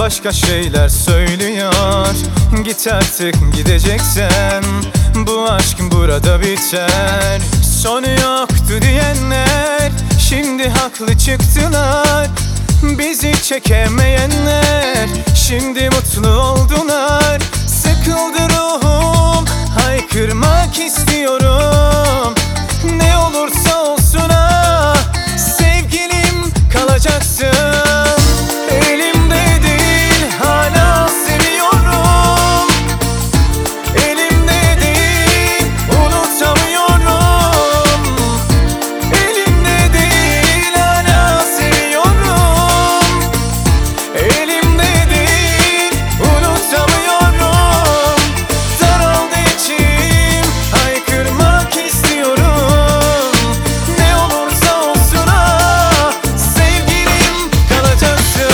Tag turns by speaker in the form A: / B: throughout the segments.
A: başka şeyler söylüyor. Git artık, gideceksen bu aşk burada biter. Sonu yoktu diyenler şimdi haklı çıktılar. Bizi çekemeyenler şimdi mutlu oldular. Sıkıldı ruhum, haykırmak istiyorum. Ne olursa olsun ah, sevgilim kalacaksın. Elimde değil, hala seviyorum. Elimde değil, unutamıyorum. Elimde değil, hala seviyorum. Elimde değil, unutamıyorum. Daraldı içim, haykırmak istiyorum. Ne olursa olsun ah, sevgilim kalacaksın.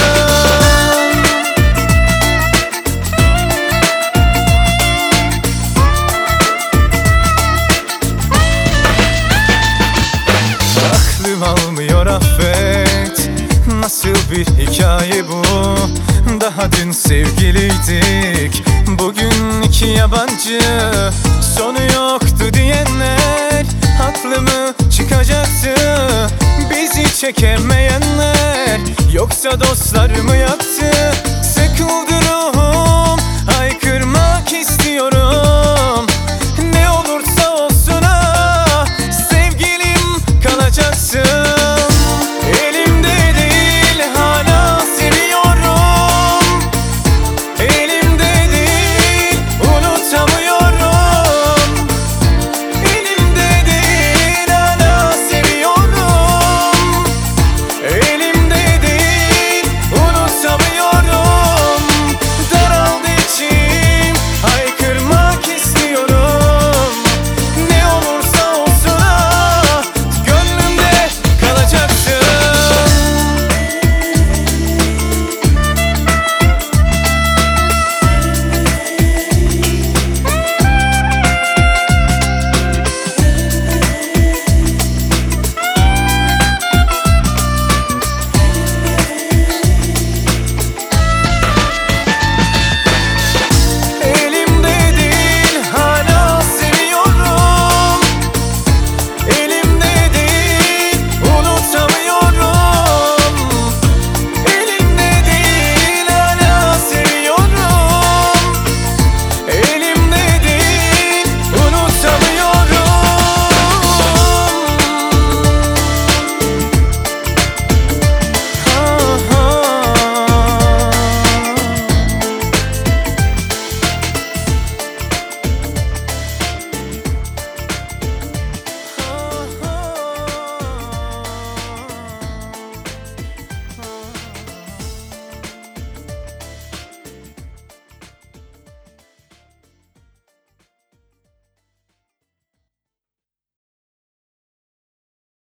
A: Aklım almıyor, affet. Nasıl bir hikaye bu? Daha dün sevgiliydik, bugün iki yabancı. Sonu yoktu diyenler aklımı çıkacaktı. Bizi çekemeyenler yoksa dostlarımı yaktı. Sıkıldı ruhum,